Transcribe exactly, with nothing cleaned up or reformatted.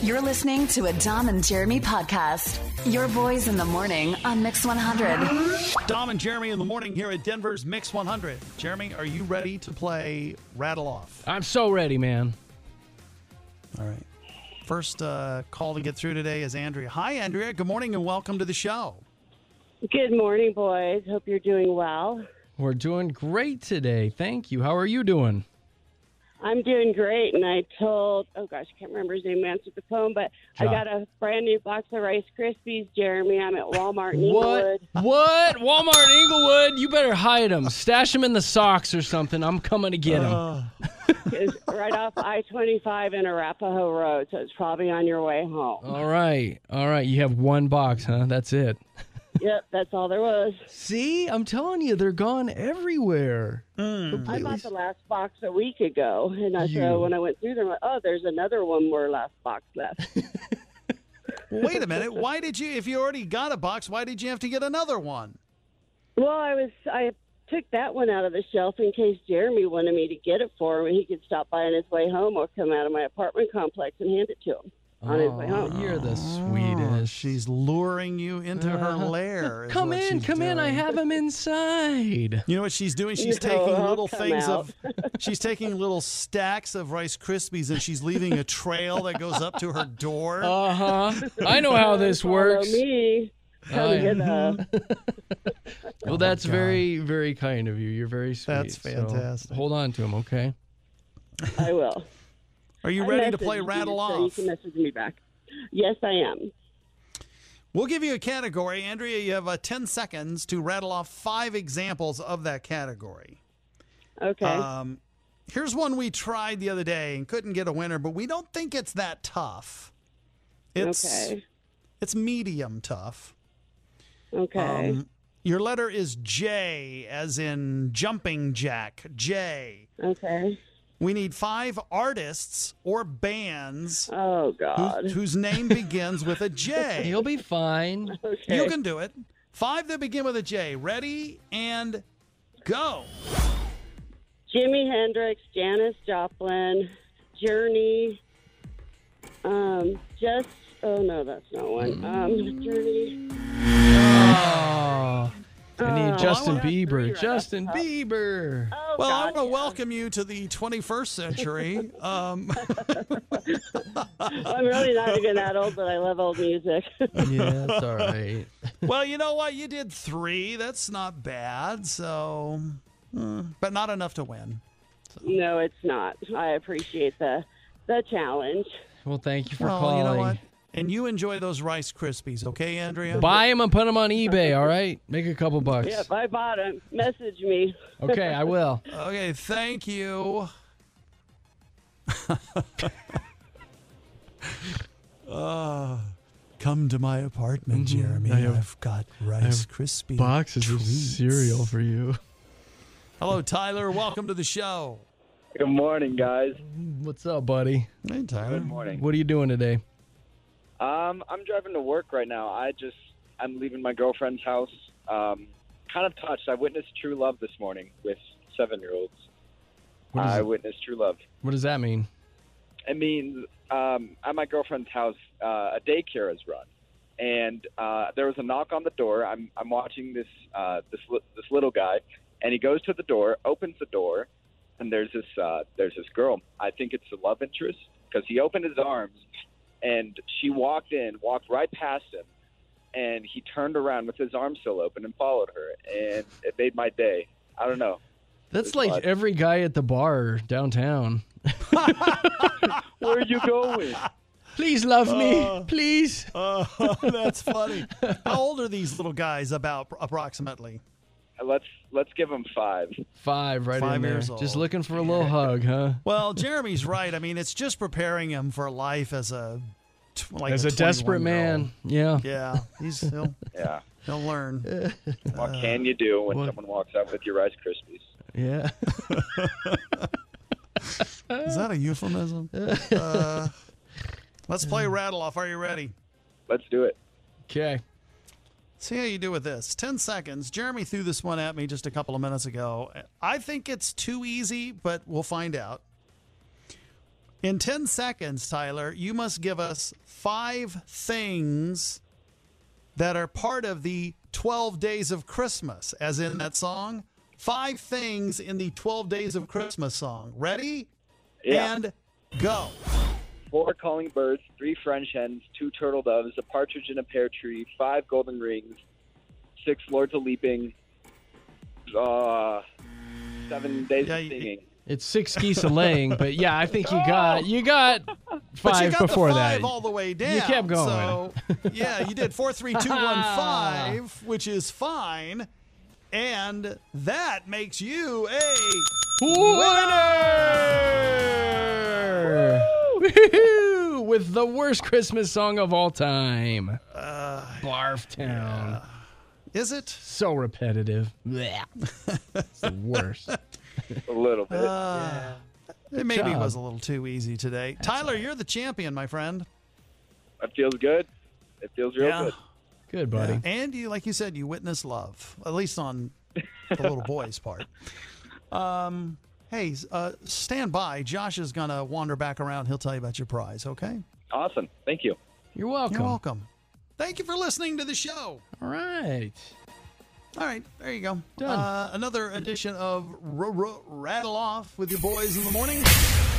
You're listening to a Dom and Jeremy podcast. Your boys in the morning on Mix one hundred. Dom and Jeremy in the morning here at Denver's Mix one hundred. Jeremy, are you ready to play Rattle Off? I'm so ready, man. All right. First uh, call to get through today is Andrea. Hi, Andrea. Good morning and welcome to the show. Good morning, boys. Hope you're doing well. We're doing great today. Thank you. How are you doing? I'm doing great, and I told, oh gosh, I can't remember his name who answered the phone, but John. I got a brand new box of Rice Krispies, Jeremy. I'm at Walmart in What? Inglewood. What? Walmart in Inglewood? You better hide them. Stash them in the socks or something. I'm coming to get them. Uh, It's right off I twenty-five in Arapahoe Road, so it's probably on your way home. All right. All right. You have one box, huh? That's it. Yep, that's all there was. See? I'm telling you, they're gone everywhere. mm. I bought the last box a week ago, and I You. so when I went through them, I'm like, oh, there's another one more last box left. Wait a minute. Why did you, if you already got a box, why did you have to get another one? Well, I was I took that one out of the shelf in case Jeremy wanted me to get it for him, and he could stop by on his way home or come out of my apartment complex and hand it to him on his way home. You're the Oh, sweetest. she's luring you into her Uh-huh. lair. is Come what in, she's come in. I doing. have them inside. You know what she's doing? She's No, taking I'll little come things out. of, she's taking little stacks of Rice Krispies and she's leaving a trail that goes up to her door. Uh-huh. I know how this Follow works. me. Come I- get a, Well, that's God. very, very kind of you. You're very sweet. That's So fantastic. hold on to them, okay? I will. Are you I ready to messaged play you, Rattle so Off? you can message me back. Yes, I am. We'll give you a category. Andrea, you have uh, ten seconds to rattle off five examples of that category. Okay. Um, here's one we tried the other day and couldn't get a winner, but we don't think it's that tough. It's, okay. It's medium tough. Okay. Um, your letter is J, as in jumping jack. J. okay. We need five artists or bands Oh, who- God. whose name begins with a J. You'll be fine. Okay. You can do it. Five that begin with a J. Ready and go. Jimi Hendrix, Janis Joplin, Journey, um, just, oh, no, that's not one. Um, Journey. Oh, I need Oh, Justin I want three Bieber. right Justin off the top. Bieber. Oh, Well, I God, want to yeah. welcome you to the twenty-first century. Um, I'm really not even that old, but I love old music. Yeah, that's all right. well, you know what? You did three. That's not bad. So, hmm, but not enough to win. No, it's not. I appreciate the the challenge. Well, thank you for Well, calling. you know what? And you enjoy those Rice Krispies, okay, Andrea? Buy them and put them on eBay, all right? Make a couple bucks. Yep, I bought them. Message me. Okay, I will. Okay, thank you. uh, come to my apartment, Jeremy. I have- I've got Rice Krispie Boxes of treats. cereal for you. Hello, Tyler. Welcome to the show. Good morning, guys. What's up, buddy? Hey, Tyler. Good morning. What are you doing today? Um, I'm driving to work right now. I just I'm leaving my girlfriend's house. Um, kind of touched. I witnessed true love this morning with seven-year-olds. What, is I it? witnessed true love. What does that mean? It means um, at my girlfriend's house, uh, a daycare is run, and uh, there was a knock on the door. I'm I'm watching this uh, this li- this little guy, and he goes to the door, opens the door, and there's this uh, there's this girl. I think it's the love interest because he opened his arms, and she walked in, walked right past him, and he turned around with his arms still open and followed her, and it made my day. I don't know. That's It's like odd. every guy at the bar downtown. Where are you going? Please love me. Uh. Please. Oh, that's funny. How old are these little guys about approximately? let's let's give him five. Five right Five in there. years old. Just looking for a little hug, huh? Well, Jeremy's right. I mean, it's just preparing him for life as a tw- like As a desperate twenty-one-year-old. man. Yeah. Yeah, he's he'll, Yeah. he'll learn. What can you do when what- someone walks out with your Rice Krispies? Yeah. Is that a euphemism? Uh, let's play Rattle Off. Are you ready? Let's do it. Okay. See how you do with this. Ten seconds. Jeremy threw this one at me just a couple of minutes ago. I think it's too easy, but we'll find out. In ten seconds, Tyler, you must give us five things that are part of the twelve Days of Christmas, as in that song. Five things in the twelve Days of Christmas song. Ready? Yeah. And go. Four calling birds, three French hens, two turtle doves, a partridge in a pear tree, five golden rings, six lords of leaping, uh, seven days Yeah, of you- singing. It's six geese a laying, but yeah, I think you got you got five But you got before the five that. all the way down. You kept going. So, yeah, you did four, three, two, one, five, which is fine. And that makes you a Winner! Woo-hoo! With the worst Christmas song of all time. Uh, Barftown. Is it? So repetitive. Blech. It's the worst. A little bit. Uh, It maybe job. was a little too easy today. Tyler, you're the champion, my friend. It feels good. It feels real Yeah. good. Good, buddy. Yeah. And you, like you said, you witness love, at least on the little boy's part. Um, hey, uh, stand by. Josh is going to wander back around. He'll tell you about your prize, okay? Awesome. Thank you. You're welcome. You're welcome. Thank you for listening to the show. All right. All right, there you go. Done. Uh, another edition of R- R- Rattle Off with your boys in the morning.